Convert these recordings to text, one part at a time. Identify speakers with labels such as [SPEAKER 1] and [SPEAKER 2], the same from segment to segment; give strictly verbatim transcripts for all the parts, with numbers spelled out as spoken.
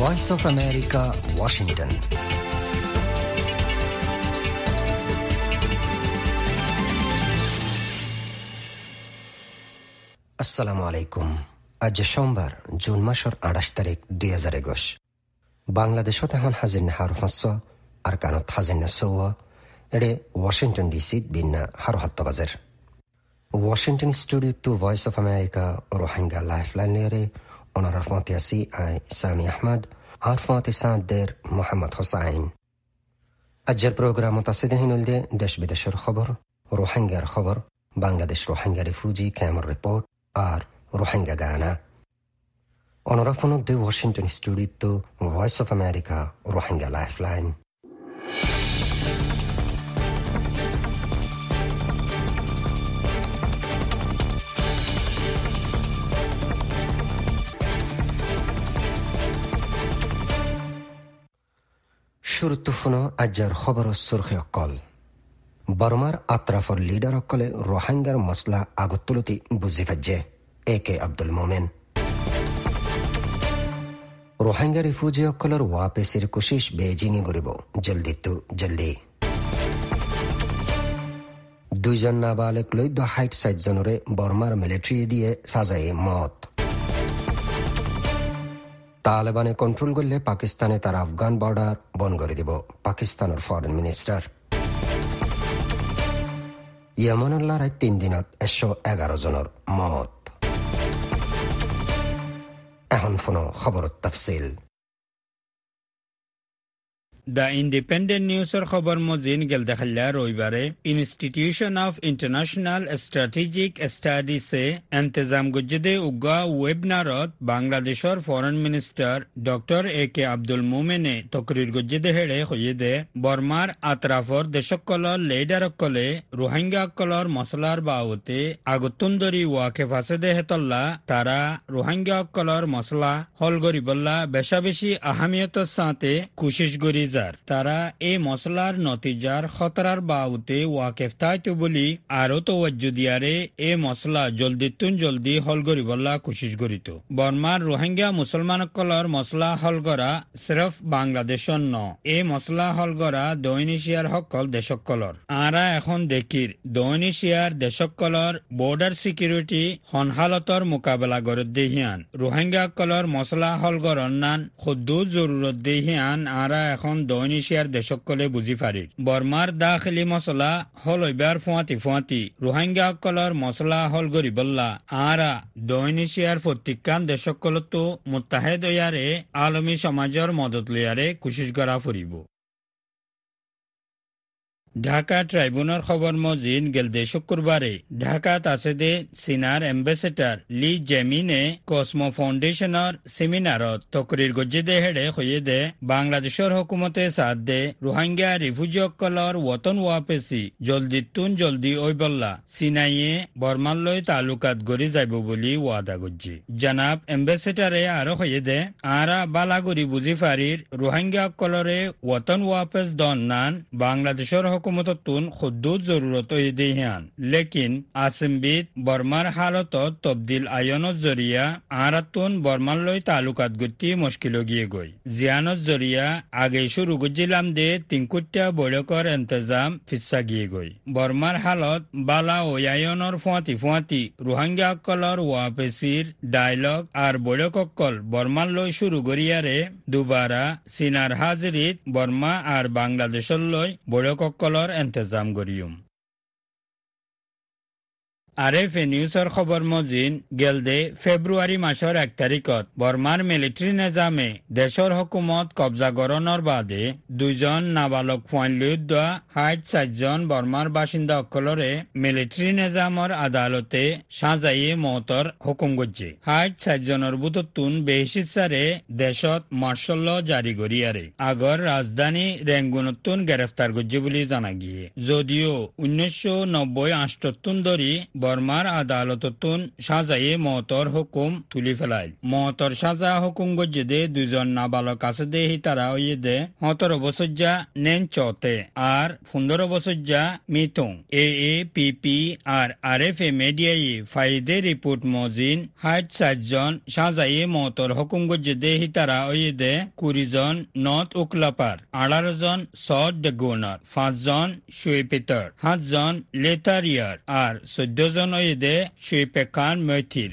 [SPEAKER 1] Voice of America, Washington. আসসালামু আলাইকুম। আজ সোমবার, জুন মাসের আঠাশ তারিখ দুই হাজার একুশ। বাংলাদেশত এখন হাজির হার ফাঁস আর কানত হাজির না সৌয়া এড়ে ওয়াশিংটন ডিসি বিন্না হার হাত্ত বাজের। Washington studio to voice of America Rohingya life line লেরে ওনার ফাঁতিয়াসি আই সামি আহমদ আর ফাঁতি সাঁদের মোহাম্মদ হোসাইন। আজের প্রোগ্রাম তাসিদিন দে দেশ বিদেশের খবর, রোহিঙ্গার খবর, বাংলাদেশ রোহিঙ্গা রিফিউজি ক্যাম্পের রিপোর্ট আর রোহিঙ্গা গানা। ওনারা ফোন দে Washington studio to voice of America Rohingya life line. শুরুত্বফুন আজ্জার খবর সুরখি অকল। বর্মার আত্রাফর লিডার অকলে রোহিঙ্গার মসলা আগতুলতি বুঝি ফাজ্জে A K Abdul Momen. Rohingya refugee অকলের ওয়াপেসির কোশিশ বেজিংয়ে গরিব জলদি তু জলদি। দুইজন নাবালেক লইদ হাইট সাইট জনরে বর্মার মিলিটারি দিয়ে সাজায়ে মত। তালেবানে কন্ট্রোল করলে পাকিস্তানে তার আফগান বর্ডার বন্ধ করে দিব পাকিস্তানের ফরেন মিনিস্টার। ইয়েমেনের লড়াই তিন দিনত একশো এগারো জনের মত। এখন ফোন খবর তফসিল।
[SPEAKER 2] দ্য ইন্ডিপেন্ডেন্ট নিউজের খবর মজিন গেল দেখাল্লা রবিবারে ইনস্টিটিউশন অফ ইন্টারন্যাশনাল স্ট্র্যাটেজিক স্টাডিজে এন্তেজাম গজ্জেদে উগা ওয়েবনারত বাংলাদেশের foreign minister doctor A K Abdul মোমেনে তকরির গজ্জেদে হেড়ে হইয়েদে বর্মার আতরাফর দেশকলর লেডারকলে রোহিঙ্গাকলর মসলার বাউতে আগতুন্দরি ওয়াকে ফাসেদে হেতল্লা তারা রোহিঙ্গাকলর মসলা হল গরিবল্লা বেশা বেশি আহমিয়তের সাথে কোশিশ গরি তারা এই মসলার নতিজার খতরার বাউতে ওয়াকেফ তাইতো বলি আরো তওয়াজ্জু দিয়ারে এ মসলা জলদিতুন জলদি হল গরিবল্লা কোশিশ গরিত। বর্মার রোহিঙ্গা মুসলমানকলর মসলা হলগরা সিরফ বাংলাদেশর ন, এ মসলা হলগরা দৈনিশিয়ার হকল দেশকলর। আরা এখন দেখির দৈনিশিয়ার দেশকলর বর্ডার সিকিউরিটি হনহালতর মোকাবেলা গরত দেহিয়ান রোহিঙ্গা কলর মসলা হলগরর নান খুদ্দু জরুরত দেহিয়ান আরা এখন দৈনিশিয়ার দেশকলে বুঝি পারি। বর্মার দাখিলি মসলা হল এবার ফুয়াতি ফুয়াতি রোহিঙ্গা কলর মসলা হল গরিবল্লা আরা দৈনিশিয়ার প্রত্যেকান দেশকলতো মুত্তাহেদ ইয়ারে আলমী সমাজের মদত লিয়ারে কোশিশ করা ফুরিব। ঢাকা ট্রাইব্যুনাল খবর মজিন গেলদে শুক্রবারে ঢাকাত আছে দে সিনার এম্বাসেডার লি জেমিনে কসমো ফাউন্ডেশনের সেমিনারত তকরির গজ্জেদে হেড়ে হইয়ে দে বাংলাদেশের হুকুমতে সাথ দে রোহিঙ্গা রিফিউজিসকলর ওতন ওয়াপেসি জলদিতুন জলদি ওইবল্লা সিনাইয়ে বর্মালয় তালুকাত গড়ি যাইব বলি ওয়াদা গজ্জি। জানাব এম্বাসেডারে আরো হইয়ে দে আরা বালাগরি বুঝি ফারির রোহিঙ্গা কলরে ওতন ওয়াপেস দন নান বাংলাদেশের হুকুমততুন খুদ্দুত জরুরত দেহিয়ান লেকিন আসিমবিদ বর্মার হালত তবদিল আয়নত জরিয়া আরাতুন বর্মালয় তালুকাত গতি মুশকিল গিয়ে গই জিয়ানত জরিয়া আগে শুরু গজিলাম দে তিনকুটিয়া বৈঠকর এন্তজাম ফিসা গিয়ে গই বর্মার হালত বালা ওয়ায়নর ফুয়াতি ফুয়াতি রোহিঙ্গা কলর ওয়াপেসির ডায়লগ আর বৈঠককল বর্মালয় শুরু গরিয়ারে দুবারা সিনার হাজিরিত বর্মা আর বাংলাদেশের লয় বৈঠককল এন্তেজাম গরিয়ম। আরএফএ নিউজের খবর মজিন গেলদে ফেব্রুয়ারি মাসের এক তারিখত বর্মার মিলিটারি নিজামে দেশের হুকুমত কবজা গরণর বাদে দুইজন নাবালক ফাইনলুদ হাইট সাতজন বর্মার বাসিন্দা অকলরে মিলিটারি নিজামর আদালতে সাজাইয়ে মৌতর হুকুম গজ্জে হাইট সাতজনের বুততুন বেহিসারে দেশত মার্শাল জারি গরিয়ারে আগর রাজধানী রেঙ্গুনতুন গ্রেফতার গজ্জে বলে জানা গিয়ে যদিও উনিশশো নব্বই আষ্টতুন ধরি বর্মার আদালততুন সাজায়ে মতর হুকুম তুলি ফেলাইল। মতর সাজা হুকুম গজ্জেদে দুজন নাবালক আছে দে হিতারা ওয়ে দে সতেরো বছর যা নেন চতে আর পনেরো বছর যা মিতুং। এ এ পি পি আর আর এফ এ মিডিয়াই ফাইদে রিপোর্ট মজিন হাইট সাতজন সাজায়ে মতর হুকুম গজ্জেদে হিতারা ওয়ে দে কুড়ি জন নর্থ উকলাপার, আঠারো জন সট ডে গুনার, পাঁচজন সুইপিতর, সাতজন লেতারিয়ার আর চোদ্দ জন ওয়েদে সুইপেকান মৈথির।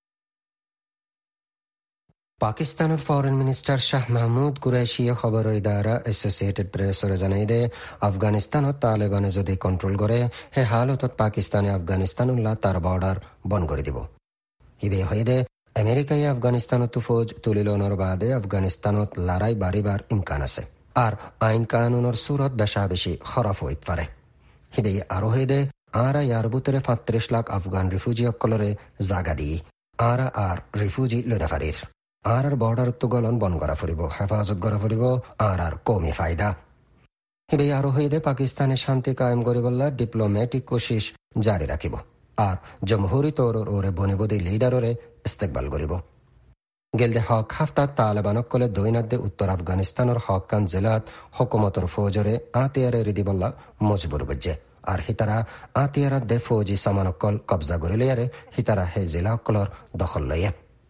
[SPEAKER 1] পাকিস্তানের ফরেন মিনিস্টার শাহ মাহমুদ কুরাইশিয়ে খবরের ইদারা এসোসিয়েটেড প্রেসরে জানাই দে আফগানিস্তানত তালেবানে যদি কন্ট্রোল করে হে হালতত পাকিস্তানে আফগানিস্তান উল্লাহ তার বর্ডার বন করে দিব। হিবে হয়ে দে আমেরিকায় আফগানিস্তানত ফৌজ তুলিলনের বাদে আফগানিস্তানত লড়াই বাড়িবার ইমকান আছে আর আইন কানুনের সুরত বেশা বেশি খরফ হইতে পারে। হিবে আরো হয়ে দে আরা ইয়ার বুতরে পাঁত্রিশ লাখ আফগান রিফিউজি অকলরে জাগা দিয়ে আরা আর রিফিউজি লড়া ফারির আর আর বর্ডার তো গলন বন করা ফুরিব, হেফাজত করা ফুরিব আর আর কমে ফায়দা। হিবে আরো হয়ে দে পাকিস্তানে শান্তি কায়েম করিবল্লা ডিপ্লোম্যাটিক কোশিশ জারি রাখিব আর জমহুরি তৌর ওরে বনিবদি লিডাররে ইস্তেকবাল করিব। গেলদে হক হাফতা তালেবানক কলে দৈনাদ্দে উত্তর আফগানিস্তানের হকান জেলাত হকুমতর ফৌজরে আতিয়ারে রিদিবল্লা মজবুর বজ্জে আর হিতারা আতিয়ারা দে ফৌজি সামানকল কবজা করে লিয়ারে হিতারা হে জেলা অকলর দখল লইয়ে।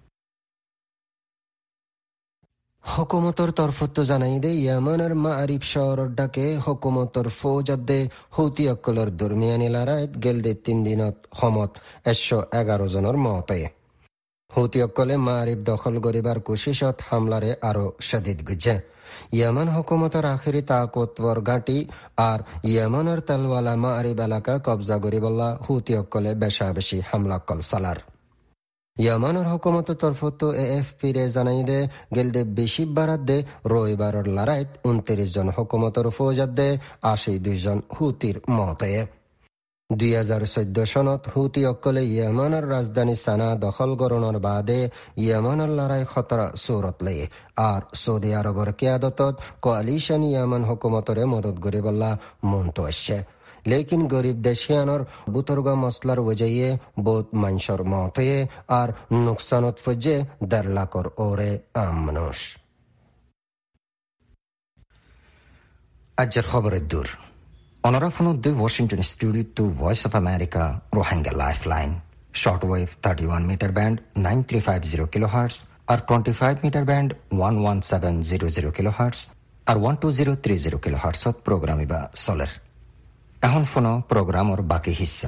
[SPEAKER 1] হুকুমতর তরফত জানাই দে ইয়ামানের মারিফ শহরের ডাকে হুকুমতর ফৌজাদে হুতি অকলর দরমিয়ানি লড়াইত গেলদে তিন দিনত সমত একশো এগারো জনের মতয়ে হুতি অকলে মারিফ দখল করিবার কোশিশত হামলারে আরো শদীদ গুজে। ইয়ামান হুকুমতের আখেরি তাকতবর ঘাঁটি আর ইয়ামানের তেলওয়ালা মারিব এলাকা কবজা করিবল্লা হুতি অকলে বেশা বেশি হামলা কল সালার। ইয়ামানের হুকুমতের তরফত এ এফ পি রে জানাই দে গেলদে বেশি বারাত দে রবিবারের লড়াইত উনত্রিশ জন হুকুমতের ফৌজাত দে আশি দুইজন হুতির মতয়ে। দুই হাজার চৈধ্য সনত হুতি অকলে ইয়েমানের রাজধানী সানা দখল করণের বাদে ইয়েমানের লড়াই খতরা সুরত লয়ে আর সৌদি আরবের কিয়াদতত কোয়ালিশন ইয়েমান হুকুমতরে মদত করিবল্লা মন্ত আসছে। লেকিন গরিব দেশিয়ানোর বুতর্গা মসলার ওজাইয়ে বোধ মানসর মতয়ে আর নুকসানত ফজ্জে দেড় লাখর ওরে আম মানুষ। আজকের খবরের দূর অনরাফন the Washington Studio to Voice of America Rohingya Lifeline shortwave thirty-one meter band nine three five zero kilohertz or twenty-five meter band one one seven zero zero kilohertz or one two zero three zero kilohertz ot program iba solar. এখন ফোনো programme ওর বাকি হিস্সা।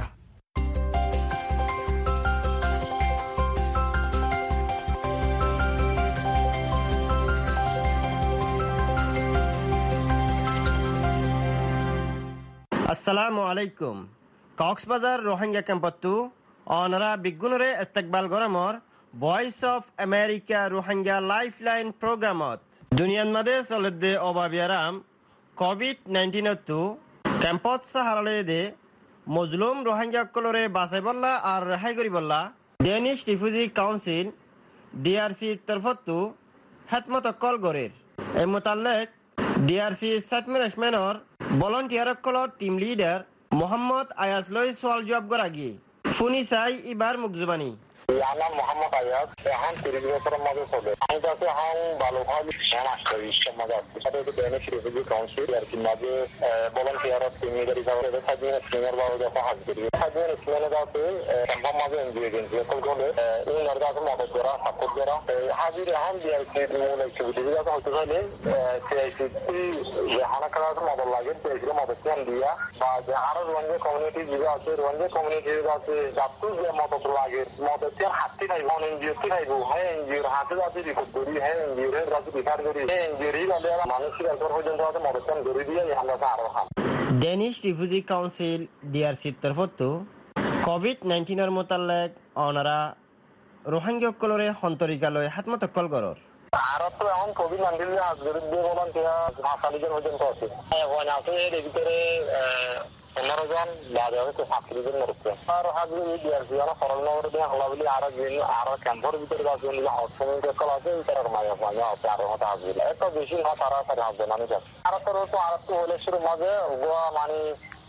[SPEAKER 3] আসসালামু আলাইকুম। কক্সবাজার রোহিঙ্গা ক্যাম্পতু অনরা বিগুনরে ইস্তেকবাল গরমর voice of America Rohingya lifeline প্রোগ্রামত দুনিয়ার মাঝে চলতে অভাবিয়ারাম কোভিড নাইন্টিন তু ক্যাম্পত সাহারালে দে মজলুম রোহিঙ্গা কলরে বাঁচাই বললা আর রেহাই করি বললা ডেনিশ রিফিউজি কাউন্সিল ডিআরসি তরফতু হেতমত কল গরের এই মোতালেক ডিআরসি সাইট ম্যানেজমেন্টর ভলান্টিয়ার কলর টিম লিডার মোহাম্মদ আয়াজ লই সোয়াল জবাব গরাগি ফুনি চাই ইবার মুকজুবানি।
[SPEAKER 4] আমার নাম মোহাম্মদ আয়াজ, এখন তিরিশ বছরের মাঝে চলে। আমি কাছে এখন ভালোভাবে আসতে ইচ্ছার মাঝে আসছি সাথে ডেনিশ রিফিউজি কাউন্সিল আর কি মাঝে ভলান্টিয়ার টিম লিডার হিসাবে সাজিয়ে স্লিমের বাবু যখন হাত করি সাজিয়ে স্লিমের কাছে ক্যাম্পার মাঝে এনজিও এজেন্সি সকল করে উনার কাছে মদত করা সাপোর্ট করা হাজির এখন ডিআরসি মূল অ্যাক্টিভিটি কাছে হতে চাইলে সিআইসি যে হানাকার কাছে মদত লাগে সিআইসি মদত কেন দিয়া বা যে আরো রোহিঙ্গা কমিউনিটি যেগুলো আছে রোহিঙ্গা কমিউনিটি আছে যাতে যে মদত লাগে মদত হাতি নাই অন এনজিও কি নাইব হ্যাঁ এনজিওর হাতে যাতে রিপোর্ট করি হ্যাঁ এনজিওর কাছে বিচার করি হ্যাঁ এনজিওরই বলে মানসিক একর পর্যন্ত মদত করি দিয়ে আমরা আরো হাত
[SPEAKER 3] ডেনিশ রিফিউজি কাউন্সিল ডিআরসির তরফতো কোভিড নাইন্টিনের মোতালেক অনারা রোহিঙ্গা কলরে সন্তরিকালয় হাতমত কল গরর
[SPEAKER 4] আরো তো এখন কোভিড নাইন্টিন আজগর দিয়ে বলেন হাসালিজন পর্যন্ত আছে এখন আছে এর ভিতরে পনেরো জন বাদে হয়তো সাতত্রিশ জন মরছে আর হাজবে ডিআরসি আর সরল নগর দিয়ে হামলা বলি আরো আরো ক্যাম্পের ভিতরে আছে হটসমিক কল আছে তার মাঝে মাঝে আছে আরো হতে আসবে এত বেশি না তারা তারা আসবে আমি আর তো তো আর তো হলে শুরু মাঝে গোয়া মানে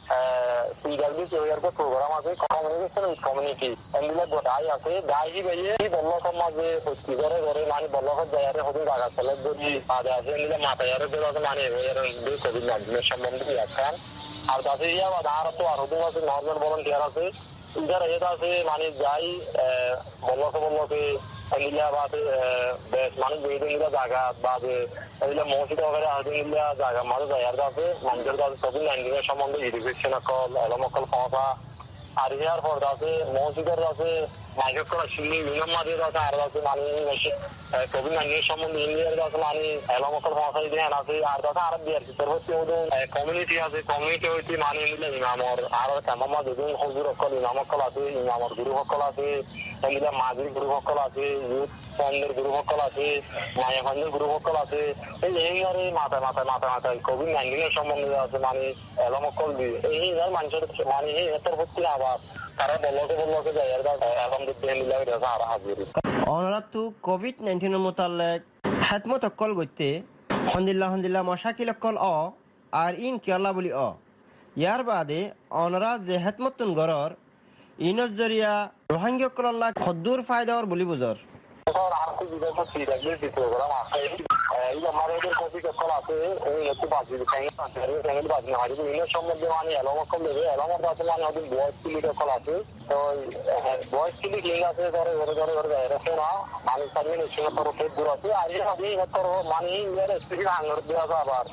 [SPEAKER 4] সিডাব্লিউ এর প্রোগ্রাম আছে কমিউনিকেশন উইথ কমিউনিটি এন্ডিলে গোটাই আছে দাই বাইয়ে বল্লক মাঝে হস্তি করে করে মানে বল্লক জায়গায় হদিন জায়গা চলে যদি আগে আছে এন্ডিলে মাথায় আর দেওয়া মানে এর কোভিড নাইন্টিনের সম্বন্ধে এখন আর তাতে ইয়া বা আর তো আর হদিন আছে নর্মাল ভলান্টিয়ার আছে ইধার এটা আছে মানে যাই বল্লক বল্লকে এন্ডিলা বা মানুষ বেদিনগুলা জায়গা বা এগুলা মসজিদ वगैरह আদিনগুলা জায়গা মাঝে জায়গার আছে মানুষের কাছে কোভিড নাইন্টিনের সম্বন্ধে এডুকেশন কল এলমকল পাওয়া আর ইয়ার পর আছে মসজিদের আছে মাইকের করা শুনি ইমাম মাদের আছে আর আছে মানে কোভিড নাইন্টিনের সম্বন্ধে ইন্ডিয়ার কাছে মানে এলমকল পাওয়া দেন আছে আর কাছে আর বিয়ার ভিতর হচ্ছে কমিউনিটি আছে কমিউনিটি হচ্ছে মানে ইমামর আর কেমন দুজন হজুর সকল ইমামকল আছে ইমামর গুরু সকল আছে এগুলা মাঝির গ্রুপ সকল আছে ইউথ ফন্ডের গ্রুপ সকল আছে মায়া ফান্ডের গ্রুপ সকল আছে এই আর মাথায় মাথায় মাথায় মাথায় কোভিড নাইন্টিনের সম্বন্ধে আছে মানে এলমকল দিয়ে এই মানুষের মানে এই হেতর হচ্ছে আবার তারা বলকে বলকে যায় আলহামদুলিল্লাহ আর হাজির
[SPEAKER 3] অনরাতু কোভিড নাইন্টিনের মোতালেক হাতমত অকল গইতে হন্দিল্লা হন্দিল্লা মশাকিল অকল অ আর ইন কেরলা বলি অ ইয়ার বাদে অনরা যে হাতমতুন গরর ইনজ জরিয়া রোহিঙ্গা কল্লা খদ্দুর ফায়দার বলি বুঝর
[SPEAKER 4] আর্থিক বিভাগ সিডাব্লিউ প্রোগ্রাম আছে এই আমাদের কপি সকল আছে এই একটু বাজি ফ্যামিলি বাজি হয় ইনের সম্বন্ধে মানে এলমকল দেবে এলমর কাছে মানে ওদের বয়স কিলি সকল আছে তো বয়স কিলি কিং আছে ধরে ঘরে ঘরে ঘরে এরকম না মানুষ সামনে নিশ্চয় করো ফের দূর আছে আর আপনি করো মানে ইয়ার স্পেশাল হাঙ্গার দেওয়া আবার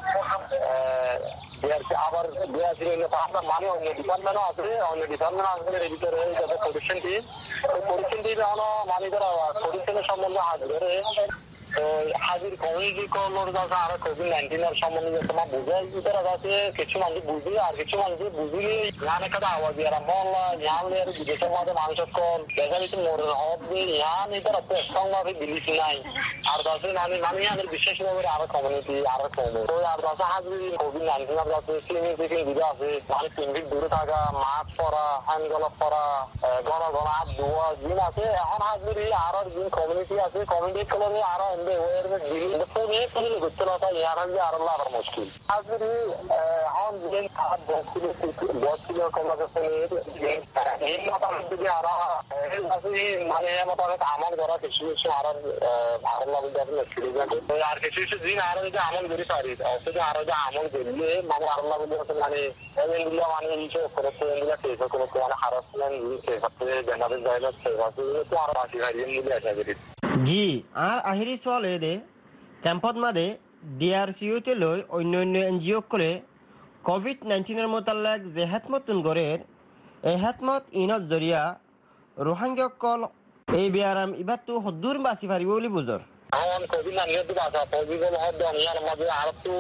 [SPEAKER 4] আবার দেওয়া ছিল আপনার মানে অন্য ডিপার্টমেন্টও আছে অন্য ডিপার্টমেন্ট আসলে এর ভিতরে যাতে পরিচ্ছন্ন টিম ওই পরিচ্ছন্ন টিম এখনো মানে যারা পরিচ্ছন্নের সম্বন্ধে হাজির করে তো হাজির কমিউনিটি কলোর কাছে আরো কোভিড নাইন্টিনের সম্বন্ধে তোমার বুঝাই তারা কাছে কিছু মানুষ বুঝি আর কিছু মানুষ বুঝিলে ইয়ান একটা আওয়াজ আর মহল্লা ইয়ান এর বিদেশের মধ্যে মানুষ কল দেখা যাচ্ছে মোড়ের হব দিয়ে ইয়ান এটার অত স্ট্রংভাবে বিলিস নাই আর কাছে মানে মানে ইয়ানের বিশেষ ভাবে আরো কমিউনিটি আরো কমে তো আর কাছে হাজির কোভিড নাইন্টিনের কাছে ক্লিনিক থেকে দিকে আছে মানে তিন ফিট দূরে থাকা মাস্ক পরা হ্যান্ড গ্লাভ পরা ঘন ঘন হাত ধোয়া জিন আছে এখন হাজির আরো জিন কমিউনিটি আছে কমিউনিটি কলোরে আরো মুশকিল মানে আমার ধরা কিছু কিছু আর আর কিছু কিছু দিন আরো যদি আমল করি পারি আরো যে আমল করলে মানে আল্লাহ মানে এগুলো মানে ইসে করতে এগুলো শেষ করতে মানে হারাসমেন্ট শেষ হচ্ছে জেনারেল জায়গা শেষ হচ্ছে তো আরো বাকি হারিয়ে মিলে আশা করি
[SPEAKER 3] জি আর আহিরি সোয়াল এদে ক্যাম্পত মাদে ডিআরসিউতে লই অন্য অন্য এনজিও করে কোভিড নাইন্টিনের মোতালেক যে হেতমতুন গড়ের এই হেতমত ইনত জরিয়া রোহিঙ্গা কল এই বিয়ারাম ইবাতু হদ্দুর বাসি পারিব বলি বুঝর
[SPEAKER 4] এখন কোভিড নাইন্টিন বাসা পজিবল হদ দুনিয়ার মধ্যে আর তো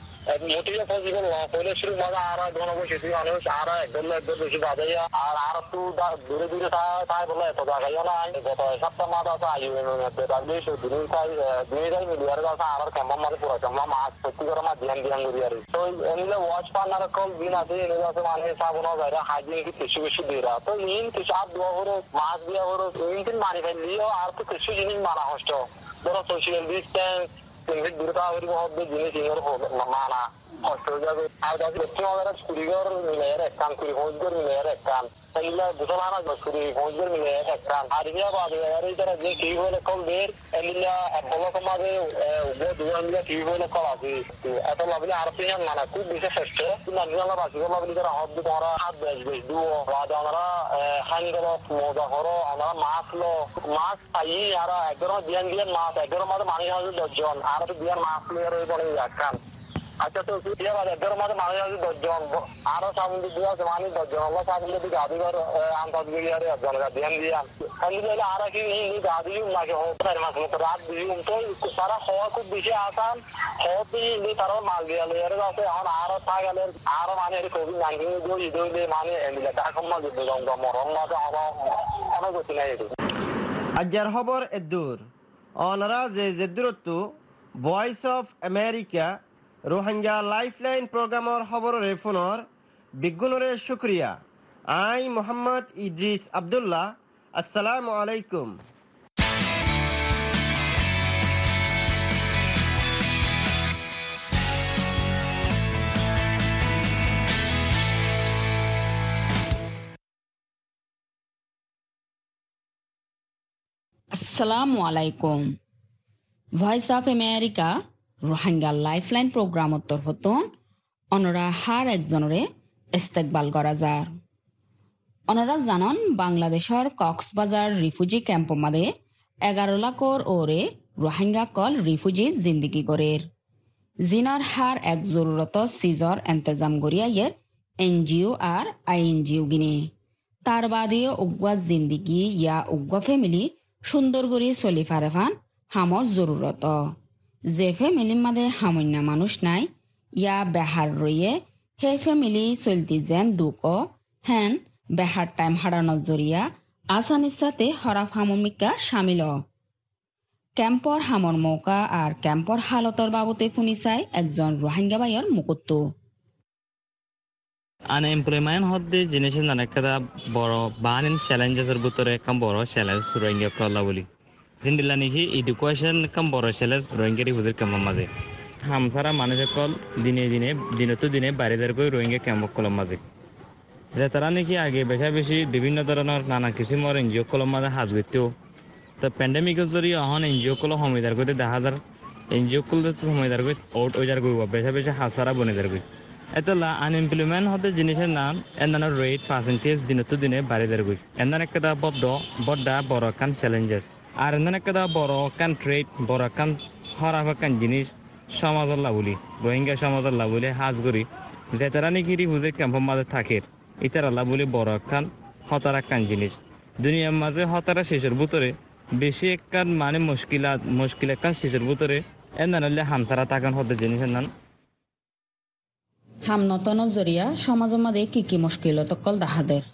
[SPEAKER 4] মোটিভে পজিবল হলে শুরু মজা আর ঘনবসতি মানুষ আর একদম একদম বেশি বাজাইয়া আর আর একটু দূরে দূরে তাই বলে এত জায়গায় না গত সপ্তাহ মাস আছে আইউএমের মধ্যে তাহলে দুই দুই হাজার মিলিয়ার কাছে আর কেমন মানে পুরো কেমন মাছ সত্যি করে মা ধ্যান ধ্যান করি আর তো এমনি ওয়াচ পার্টনার কল দিন আছে এনে আছে মানে সাবন যায় হাইজিন কি কিছু কিছু দিয়ে তো ইন কিছু আর দোয়া করে মাছ দিয়া করে ইন মানি ফেললিও আর তো কিছু জিনিস মানা হষ্ট ধরো সোশ্যাল ডিস্টেন্স দূরে থাকার মধ্যে জিনিস ইংর মানা কষ্ট হয়ে যাবে আর যাতে দক্ষিণ বাজারের কুড়িঘর মিলের এক কান কুড়ি পঁচিশঘর মিলের এক কান এগুলা দুশো আনা কুড়ি পঁচিশঘর মিলের এক কান আর ইয়া বাদে আর এই তারা যে টিভি বলে কল দের এগুলা বলক মাঝে দুজন মিলে টিভি বলে কল আছে এত লাভলে আর তিন মানা খুব বিশেষ শ্রেষ্ঠ নাজিয়ালা বাসি লাভলি তারা হদ তোমরা হাত বেশ বেশ দুও বাদ আমরা হানি গেল মজা করো আমরা মাছ লো মাছ পাই আর একদম দিয়ান দিয়ান মাছ একদম মাঝে মানি হয় দশজন আর তো দিয়ান মাছ লিয়ে পড়ে এক কান আচ্ছা তো একদম মাঝে মানি হয় দশজন আরো সামনে দিয়ে আছে মানি দশজন আল্লাহ সামনে দিকে আদিবার আন্তর্জাতিক আর একজন দিয়ান দিয়ান এলে আর কি গাদিও নাকি চার মাস মতো রাত দিও তো তারা হওয়া খুব বেশি আসান হতে তারা মাল দিয়া লেয়ারে আছে এখন আরো থাকলে আরো মানে কোভিড নাইন্টিন ঈদ মানে এখন মাঝে মরম মাঝে অনেক গতি নাই এটি
[SPEAKER 3] আজ্জার খবর এদুর অনরা যে জেদুরত্তু voice of America Rohingya lifeline প্রোগ্রামর খবরের ফোনর বিজ্ঞানরে শুক্রিয়া আই মোহাম্মদ ইদ্রিস আব্দুল্লাহ আসসালামু আলাইকুম
[SPEAKER 5] আসসালামু আলাইকুম। Voice of America Rohingya lifeline প্রোগ্রামত তরফতন অনরা হার একজনরে ইস্তেকবাল করা যার। অনরা জানন বাংলাদেশের কক্সবাজার রিফিউজি ক্যাম্প মাদে এগারো লাখর ওরে রোহিঙ্গা কল রিফিউজি জিন্দিগি গড়ের জিনার হার এক জরুরত সিজর এন্তেজাম গড়িয়াইয়ের এনজিও আর আইএনজিও গিনে তার বাদেও উগ্গা জিন্দিগি ইয়া উগ্গা ফ্যামিলি সুন্দর করে চলি ফারেফান হামর জরুরত। যে ফ্যামিলির মাঝে হামন্যা মানুষ নাই ইয়া বেহার রইয়ে হে ফ্যামিলি চলতি যেন দুঃখ হেন বেহার টাইম হারানোর জরিয়া আসানির সাথে হরাফ হামমিকা সামিল। ক্যাম্পর হামর মৌকা আর ক্যাম্পর হালতর বাবতে শুনি চাই একজন রোহিঙ্গা বাইয়ের মুকুত্ত।
[SPEAKER 6] আনএমপ্লয়মেন্ট হদ্দে জিনিসের নানা একটা বড় বাহানিন চ্যালেঞ্জেসের ভিতরে একটা বড় চ্যালেঞ্জ রোহিঙ্গা কল্লা বলি জিন্দিল্লা নাকি এডুকেশন কাম বড় চ্যালেঞ্জ রোহিঙ্গারি হুজুর ক্যাম্পের মাঝে হামসারা মানুষের কল দিনে দিনে দিনত দিনে বাড়িদার করে রোহিঙ্গা ক্যাম্প কলম মাঝে যে তারা নাকি আগে বেশা বেশি বিভিন্ন ধরনের নানা কিসিমর এনজিও কলম মাঝে হাজ করতেও তো প্যান্ডেমিকের জরিয়ে অহন এনজিও কল সমীদার করতে দেখা যার এনজিও কল সমীদার করে ওট ওইজার করব বেশা বেশি হাসারা বনেদার করে এতলা আনএমপ্লয়মেন্ট হতে জিনিসের নাম এনার রেট পার্সেন্টেজ দিনত দিনে বাড়িদার করে এনার একটা বড্ড বড্ডা বড় কান চ্যালেঞ্জেস আর এনার একটা বড় কান ট্রেড বড় কান হরাফ কান জিনিস সমাজের লাভলি রোহিঙ্গা সমাজের লাভলি হাজ করি যে তারা নাকি হুজুর ক্যাম্পের মাঝে থাকে ইতার আল্লাহ বলে বড় কান হতারা কান জিনিস দুনিয়ার মাঝে হতারা শেষের ভিতরে বেশি একখান মানে মুশকিলা মুশকিল একখান শেষের ভিতরে এনার হলে হামতারা তাকান হতে জিনিসের নাম
[SPEAKER 5] হামনতনের জরিয়া সমাজের মাঝে কি কি মুশকিলত কল দাহাদের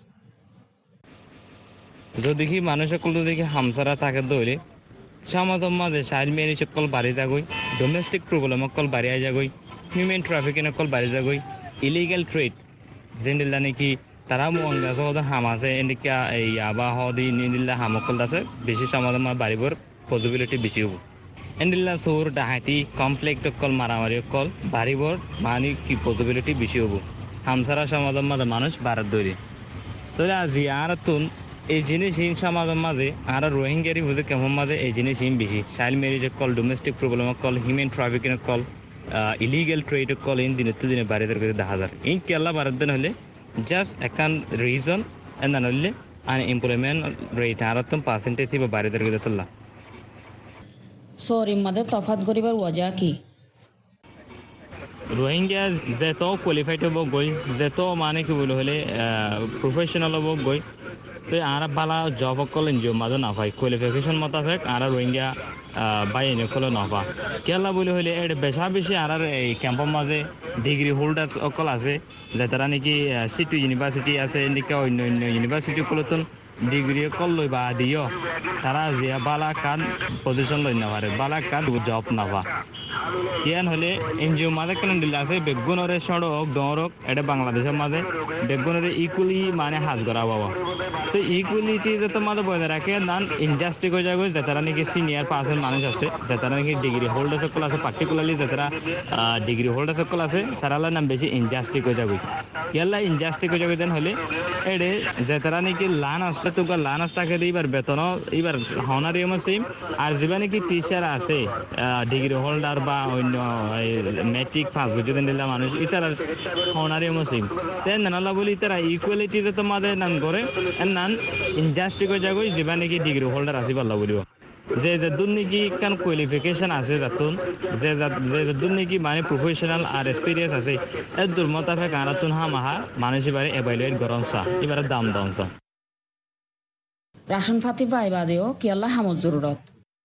[SPEAKER 6] যদি কি মানুষ সকল দেখি হামসারা থাকে দইলে সমাজের মাঝে চাইল্ড ম্যারেজ সকল বাড়ি যাগই ডোমেস্টিক প্রবলেম সকল বাড়ি আই যাগই হিউম্যান ট্রাফিকিং সকল বাড়ি যাগই ইলিগাল ট্রেড যেদিল্লা নাকি তারা মঙ্গা সহদে হাম আছে এনেকা এই আবা হদি নিদিল্লা হামকল আছে বেশি সমাজের মাঝে বাড়িবার পসিবিলিটি বেশি হব এন্ডিল্লা চোর ডাহাতি কমপ্লেক্ট কল মারামারি কল বাড়িবার মানে কি পসিবিলিটি বেশি হব হামসারা সমাজের মাঝে মানুষ বাড়ার দৌড়ি তাহলে আজি আর তুন এই জিনিস সমাজের মাঝে আর রোহিঙ্গারি বুঝে কেমন মাঝে এই জিনিস বেশি চাইল্ড ম্যারেজ কল ডোমেস্টিক প্রবলেম কল হিউম্যান ট্রাফিকিং কল ইলিগাল ট্রেড কল ইন দিনে তো দিনে বাড়িতে দেখা যায় ইন কেলা বাড়ার দিন হলে জাস্ট একখান রিজন এন্দান হলে আনএমপ্লয়মেন্ট রেট আর পার্সেন্টেজ বা বাড়িতে তোলা
[SPEAKER 5] সরির মাঝে তফাত করিবার ওয়াজা কি
[SPEAKER 6] রোহিঙ্গা যেত কোয়ালিফাইড হব গই যেত মানে কি বলে হলে প্রফেশনাল হব গই তো আর বালা জব অকল এনজিও মাঝে না পাই কোয়ালিফিকেশন মোতাবেক আর রোহিঙ্গা বাইনে কলে না পা কেলা বলে হলে এর বেশা বেশি আর এই ক্যাম্পের মাঝে ডিগ্রি হোল্ডার অকল আছে যে তারা নাকি সিটি ইউনিভার্সিটি আছে নাকি অন্য অন্য ইউনিভার্সিটি কলতন ডিগ্রি কল লই বা দিও তারা যে বালা কান পজিশন লই না পারে বালা কান জব না পা কিয়ান হলে এনজিও মাঝে কেন দিলে আছে বেগুনরে সড়ক দরক এটা বাংলাদেশের মাঝে বেগুনরে ইকুয়ালি মানে হাজ করা বাবা তো ইকুয়ালিটি যে তোমাদের বজায় রাখে নান ইনজাস্টিক হয়ে যাবে যে তারা নাকি সিনিয়র পার্সেন্ট মানুষ আছে যে তারা নাকি ডিগ্রি হোল্ডার সকল আছে পার্টিকুলারলি যে তারা ডিগ্রি হোল্ডার সকল আছে তারা নাম বেশি ইনজাস্টিক হয়ে যাবে কেলা ইনজাস্টিক হয়ে যাবে দেন হলে এডে যে তারা নাকি লান আসছে তো লান আসতাকে এবার বেতন এবার হনারি সেম আর যেবা নাকি টিচার আছে ডিগ্রি হোল্ডার বা অন্য মেট্রিক ফার্স্ট যদি নিলে মানুষ ইতার হনারি সেম তেন নালা বলি তারা ইকুয়ালিটি যে তোমাদের নাম করে নান ইনজাস্টিক হয়ে যাবে যেবা নাকি ডিগ্রি হোল্ডার আছে পাল্লা বলিব যে যে দুর্নীতি কান কোয়ালিফিকেশন আছে যাতুন যে যে দুর্নীতি মানে প্রফেশনাল আর এক্সপিরিয়েন্স আছে এর দুর্মতাফেক আরাতুন হামাহা মানুষ এবারে এভালুয়েট গরম চা এবারে দাম দাম চা
[SPEAKER 5] রাশন ফাতি পাই বাদেও কি আল্লাহ হামত জরুরত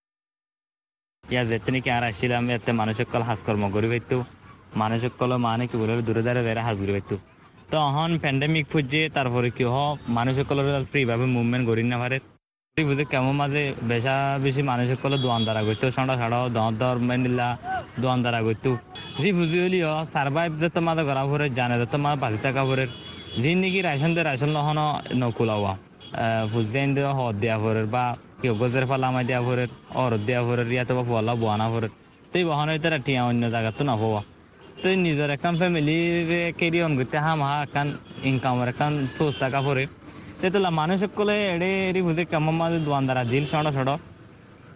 [SPEAKER 6] ইয়া যেতে নাকি আর আসছিলাম এতে মানুষের কল হাজকর্ম করি পাইতো মানুষের কল মানে কি বলে দূরে দাঁড়ে দাঁড়ে হাজ করি পাইতো তো এখন প্যান্ডেমিক ফুজে তারপরে কি হ মানুষের কল ফ্রি ভাবে মুভমেন্ট করি না পারে বুঝে কেমন মাঝে বেশা বেশি মানুষের কলে দোয়ান দ্বারা করতো সাঁড়া সাড়া দর দর মেনিলা দোয়ান দ্বারা করতো যে বুঝি হলিও সার্ভাইভ যত মাঝে করা পরে জানে যত মাঝে বাঁচি থাকা পরে যে নাকি রাইসন দিয়ে রাইসন লহনো নকুলাওয়া ফুজেন দেওয়া হদ দেওয়া পরে বা কেউ গজের ফালামাই দেওয়া পরে অরদ দেওয়া পরে ইয়াতে বা ফলা বোয়ানা পরে তো এই বহনের তারা টিয়া অন্য জায়গা তো না হওয়া তো নিজের একখান ফ্যামিলির ক্যারি অন করতে হাম হা একখান ইনকামের একখান সোর্স থাকা পরে তেতলা মানুষ কলে এড়ে এরি বুঝে কেমন মাঝে দোয়ানদারা দিল সড় সড়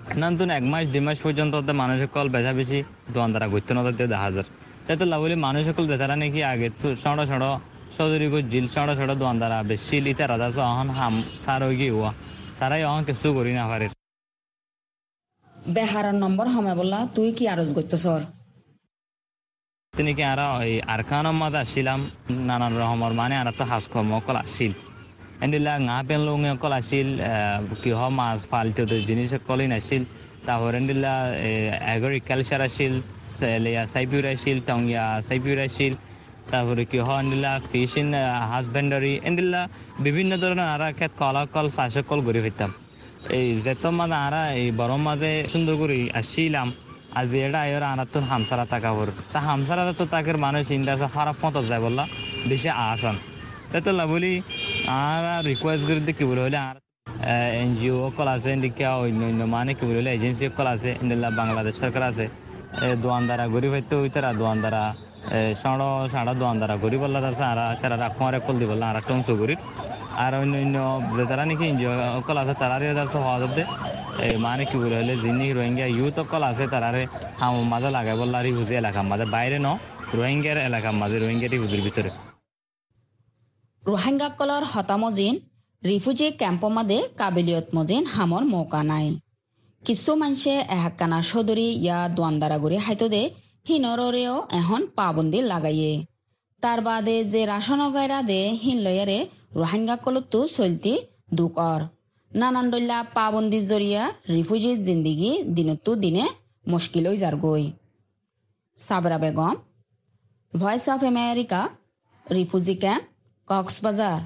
[SPEAKER 6] নান্তন এক মাস দুই মাস পর্যন্ত মানুষের কল বেচা বেশি দোয়ান দ্বারা ঘুরতে নজর দিয়ে দেখা হাজার তাই বলি মানুষের কল দেখারা নাকি আগে তো সড়ো সড়ো সদরি জিল সড়ো সড়ো দোয়ান দ্বারা বেশি লিতে রাজা অহন হাম সার হয়ে গিয়ে হওয়া তারাই অহন কিছু করি না পারে
[SPEAKER 5] বেহারার নম্বর হামে বললা তুই কি আরজ করতেছর
[SPEAKER 6] তিনি কি আর ওই আরকানের মাঝে আসছিলাম নানান রকমের মানে আর তো হাস কর্ম কল আসছিল এন্ডিলা ngা পেন লঙ্গে কল আসছিল কি হ মাছ ফালতু জিনিস কলই নাছিল তারপর এন্ডিলা এগ্রিকালচার আসছিল সেলিয়া সাইপিউর আসছিল টংয়া সাইপিউর আসছিল তারপরে কি হ এন্ডিলা ফিশিং হাজবেন্ডারি এন্ডিলা বিভিন্ন ধরনের আর ক্ষেত কলা কল চাষ কল ঘুরে ফিরতাম এই যেত মাঝে আর এই বড় মাঝে সুন্দর করে আসছিলাম আজ এটা আয়ের আনার তো হামসারা টাকা ভর তা হামসারা তো তাকে মানুষ ইন্ডাসে খারাপ মতো যায় বললা বেশি আসান তাই তো বলি আর রিকোয়েস্ট করে দিয়ে কি বলে হলে আর এনজিও কল আছে ইন্ডিকা অন্য অন্য মানে কি বলে এজেন্সি কল আছে ইন্ডিয়া বাংলাদেশ সরকার আছে দোয়ানদারা গরিব হইতে হইতে দোয়ানদারা সাড়ো সাড়া দোয়ানদারা গরিব বললা আছে আর তারা রাখমারে কল দিব আর একটা অংশ গরিব আর অন্য অন্য যে তারা নাকি এনজিও কল আছে তারারই আছে হওয়া যাতে মানে কি বলে হলে যিনি রোহিঙ্গা ইউথ কল আছে তারারে হাম মাঝে লাগাই বললা রিফিউজি এলাকার মাঝে বাইরে ন রোহিঙ্গার এলাকার মাঝে রোহিঙ্গা রিফিউজির ভিতরে
[SPEAKER 5] রোহিঙ্গা কলর হতামজিন রিফিউজি ক্যাম্প মাদে কাবিলিয়ত মজিন হামর মৌকা নাই কিছু মানুষে এহাক্কানা সদরি ইয়া দোয়ানদারা গড়ি হাইতো দে হিনরেও এখন পাবন্দি লাগাইয়ে তার বাদে যে রাশন গায়রা দে হিন লয়ারে রোহিঙ্গা কলতো চলতি দুকর নানান দল্লা পাবন্দির জরিয়া রিফিউজির জিন্দিগি দিনতো দিনে মুশকিল হয়ে যার গই Sabra Begum voice of America refugee camp Cox's Bazar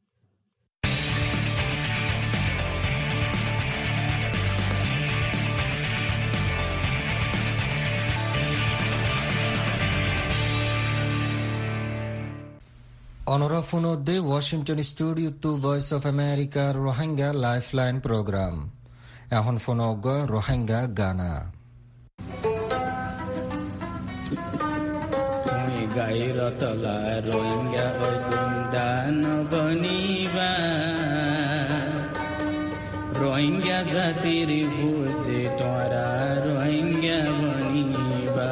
[SPEAKER 1] অনরা ফোনদে Washington studio to voice of America Rohingya lifeline program এখন ফোন অগ রোহিঙ্গা গানা
[SPEAKER 7] গাইরতলা রোহিঙ্গা দান বনিবা রোহিঙ্গা জাতির বুঝে তোরা রোহিঙ্গা বনিবা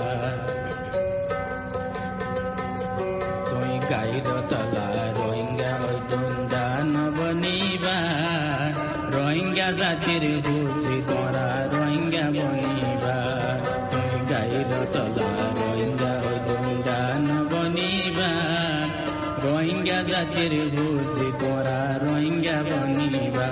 [SPEAKER 7] তুই গাইরতলা রোহিঙ্গা দান বনিবা রোহিঙ্গা জাতির বুঝে তোরা রোহিঙ্গা বনিবা তুই গাইরতলা রোহিঙ্গা রোহিঙ্গা জাতির বুঝি তোরা রোহিঙ্গা বনিবা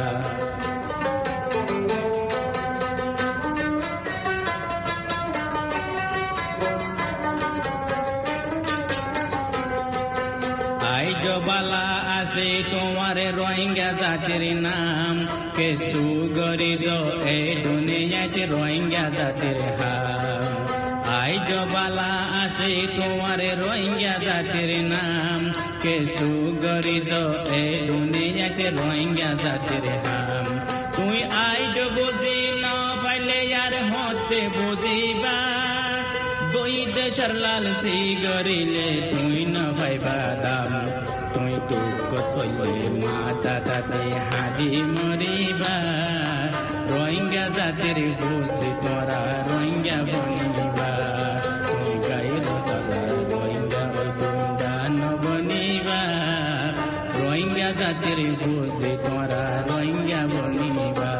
[SPEAKER 7] আইজ বালা আছে তোমার রোহিঙ্গা জাতির নাম কেসু গরিদ এই দুনিয়াতে রোহিঙ্গা জাতির হাম আইজ বালা আছে তোমার রোহিঙ্গা জাতির নাম কেসু গরিদ এই দুনিয়াতে রোহিঙ্গা জাতির হাম তুই আইজ বুঝি ন পাইলে আর হতে বুঝিবা দুই দেশের লাল সি গরিলে তুই ন পাইবা দাম তুই টুক কইলে মাতা তাতে হাদি মরিবা রোহিঙ্গা জাতির বুঝি তোরা রোহিঙ্গা বনিবা তুই গাইল তলা রোহিঙ্গা দান বনিবা রোহিঙ্গা জাতির বুঝি তোরা রোহিঙ্গা বনিবা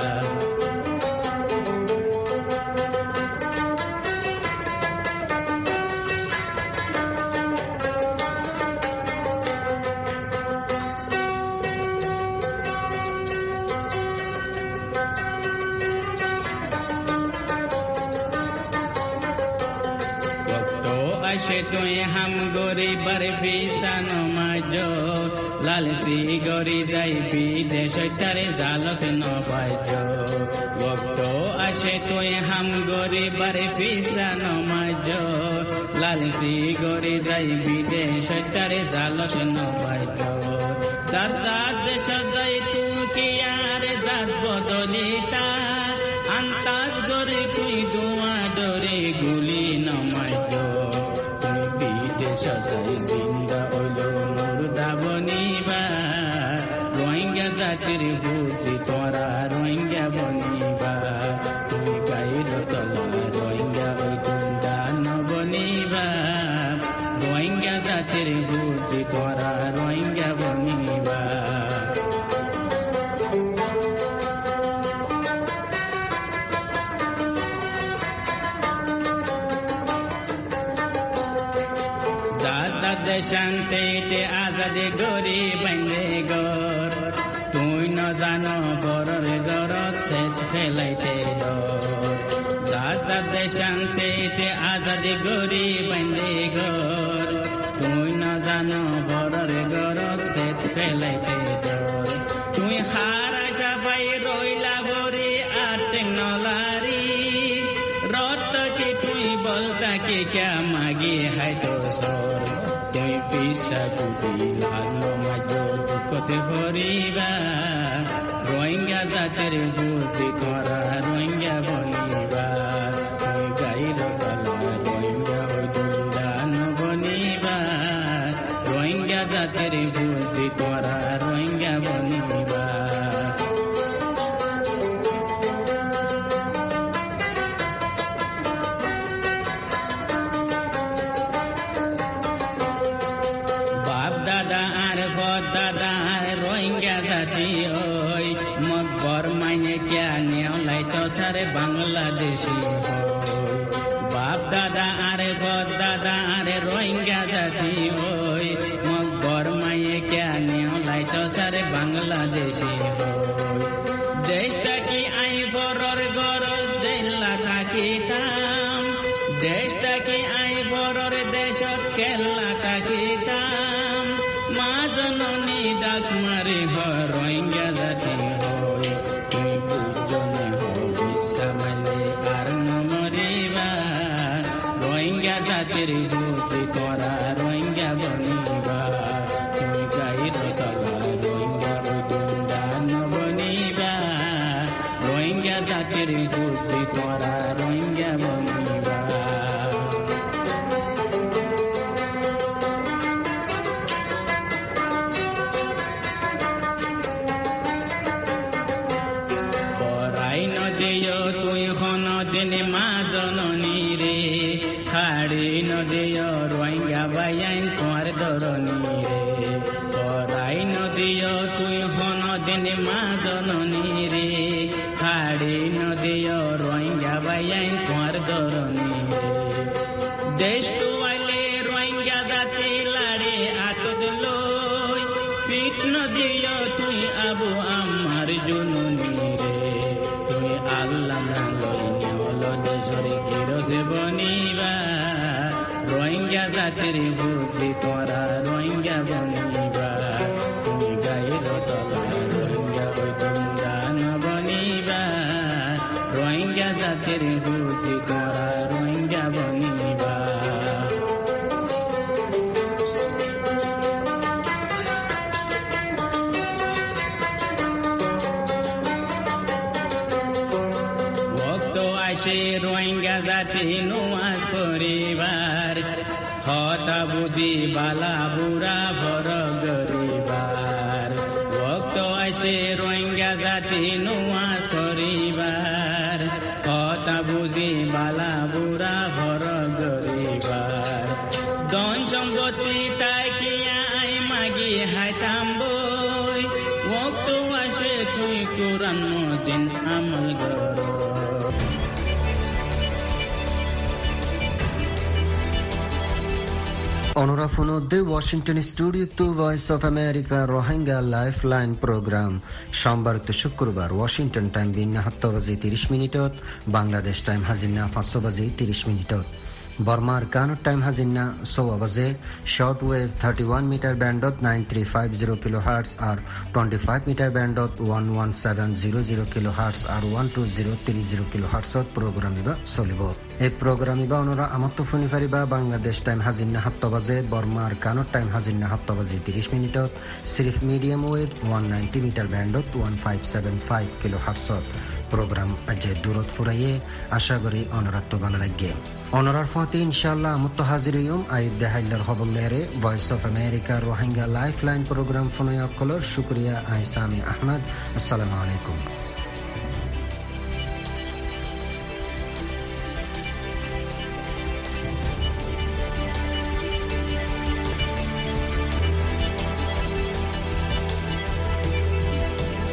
[SPEAKER 7] তুই হাম গরিবার ভিসান মাজ লালসি গরি যাই বিদেশ তারে জালত ন পাইজ ভক্ত আসে তুই হাম গরিবার ভিসান মাজ লালসি গরি যাই বিদেশ তারে জালত ন পাইজ দাদা দেশ যাই তুই কি আর জাত বদলিতা আন্তাজ গরি তুই দোয়া ডরে গুলি নমাইজ সদাই জিন্দা হইল মুর্দা বনিবা রোহিঙ্গা জাতির বুদ্ধি তোরা রোহিঙ্গা বনিবা তুই গাইর তলা রোহিঙ্গা ওই দুন্দান বনিবা রোহিঙ্গা জাতির বুদ্ধি তোরা রোহিঙ্গা বনিবা শান্তিতে আজাদি গরি বান্ধে গর তুই ন জানো গরর গরত সে ফেলাইতে দাদা শান্তিতে আজাদি গরি বান্ধে গর তুই ন জানো গরর গরত সে ফেলাইতে তুই হারা সবাই রইলা বরি আর টেকনোলারি রত কি তুই বলতা কি ক্যা মাগি হাই তো সর তুই পিসা কুটি লাল মাঝো কতে ভরিবা রোহিঙ্গা জাতের বুদ্ধি তোরা রোহিঙ্গা বনিবা তুই গাইর গলা রোহিঙ্গা ওই দুন্দান বনিবা রোহিঙ্গা জাতের বুদ্ধি তোরা রোহিঙ্গা বনিবা বাংলাদেশি বাপ দাদা আরে বদ দাদা আরে রোহিঙ্গা জাতি ওই মকবর মায়ে কেন লাইত সারে বাংলাদেশি দেশটা কি আই বরর গরজ জেলা থাকিতাম দেশটা কি আই বরর দেশত কেল্লা থাকিতাম মা জননী ডাক মারি হ রোহিঙ্গা জাতি হই তুই বুঝনে জাতির বুদ্ধি তোরা রোহিঙ্গা বনিবা তুই গাইর তলা রোহিঙ্গা দুন্দান বনিবা রোহিঙ্গা জাতির বুদ্ধি তোরা রোহিঙ্গা বনিবা পরাই নদীয় তুই হন দিন মা জননী রে খাড়ি নদীয় রোহিঙ্গা বাইন তোমার ধরনী রে পরাই নদীয় তুই হন দিন মা জননী রে খাড়ি নদীয় রোহিঙ্গা বাইন তোমার ধরনী রে দেশ তুয়ালে রোহিঙ্গা জাতি লাড়ে আতদ লই পিঠ নদীয় তুই আবু আমার জননী রে তুই আল্লাহ লই নিয়ল দেশরে কিরসে বনিবা রোহিঙ্গা জাতির বুদ্ধি তোরা রোহিঙ্গা বনিবা তুই গাইর তলা রোহিঙ্গা ওই দুন্দান বনিবা রোহিঙ্গা জাতির বুদ্ধি তোরা রোহিঙ্গা বনিবা রোহিঙ্গা জাতি নুয়াজ করিবার হতা বুঝি বালা বুড়া ভর গরিবার ভক্ত আসে রোহিঙ্গা জাতি নুয়াজ করিবার হতা বুঝি বালা বুড়া ভর গরিবার ধন সম্পত্তি তাকিয়া আই মাগি হাইতাম বই ভক্ত আসে তুই কোরআন মজিন আমল কর
[SPEAKER 1] অনরা ফোনদ্দে Washington studio to voice of America Rohingya life line programme সোমবার তো শুক্রবার ওয়াশিংটন টাইম বিন্না সাত বাজি ত্ৰিশ মিনিটত বাংলাদেশ টাইম হাজিনা পাঁচ বাজি ত্ৰিশ মিনিটত বর্মার কানুর টাইম হাজিনা ছয় বাজে short wave thirty one metre ব্যান্ডত nine three five zero kilo hertz আর টোয়েন্টি ফাইভ মিটার ব্যান্ডত one one seven zero zero kilo hertz আর one two zero three zero kilo হার্টসত প্রোগ্রাম ইবা চলিব এই প্রোগ্রাম ইবা অনরা আমত্ত শুনি পারিবা বাংলাদেশ টাইম হাজিনা সাত বাজে বর্মার কানুর টাইম হাজিনা সাত বাজি ত্ৰিশ মিনিটত সিরিফ medium wave one ninety metre ব্যান্ডত one five seven five kilo হার্টসত program aje durot furaye asha gori onoratto bala lagge onorar fati inshallah mutahaziriyum ay dehailar hobolere Voice of America Rohingya Lifeline program fonoya kolor shukriya ay Sami Ahmad assalamu alaikum.